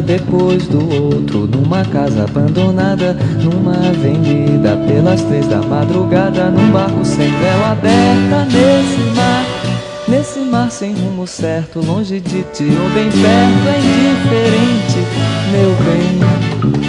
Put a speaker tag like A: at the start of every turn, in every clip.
A: depois do outro, numa casa abandonada, numa avenida, pelas 3 da madrugada, num barco sem vela aberta, nesse mar sem rumo certo, longe de ti ou bem perto, é indiferente, meu bem.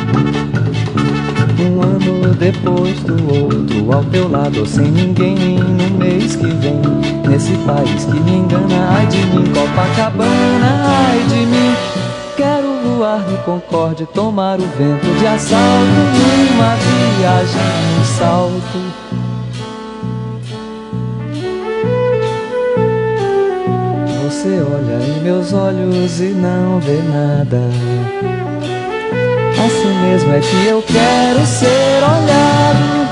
A: Um ano depois do outro, ao teu lado, sem ninguém, no mês que vem, nesse país que me engana, ai de mim, Copacabana, ai de mim. Quero voar no Concorde, tomar o vento de assalto, numa viagem, num salto. Você olha em meus olhos e não vê nada. Assim mesmo é que eu quero ser olhado.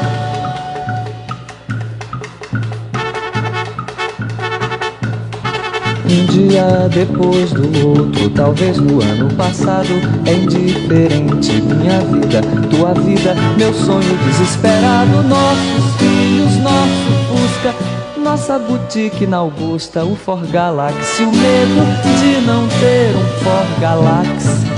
A: Um dia depois do outro, talvez no ano passado, é indiferente minha vida, tua vida, meu sonho desesperado. Nossos filhos, nosso Fusca, nossa boutique na Augusta, o For Galaxy, o medo de não ter um For Galaxy.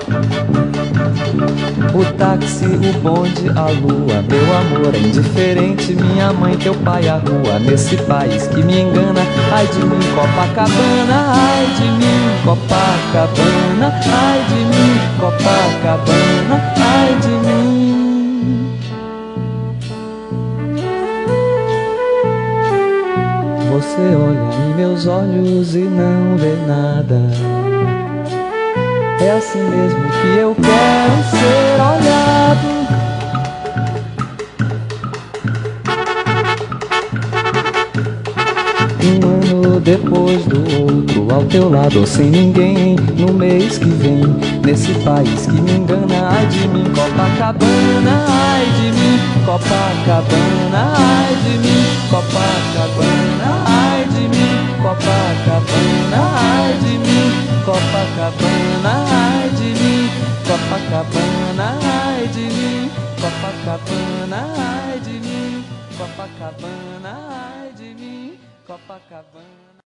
A: O táxi, o bonde, a lua, meu amor é indiferente, minha mãe, teu pai, a rua, nesse país que me engana, ai de mim, Copacabana, ai de mim, Copacabana, ai de mim, Copacabana, ai de mim. Você olha em meus olhos e não vê nada. É assim mesmo que eu quero ser olhado. Um ano depois do outro, ao teu lado, sem ninguém, no mês que vem, nesse país que me engana, ai de mim, Copacabana, ai de mim, Copacabana, ai de mim, Copacabana, ai de mim, Copacabana, ai de mim, Copacabana, ai de mim, Copacabana, ai de mim, Copacabana, ai de mim, Copacabana, ai de mim, Copacabana.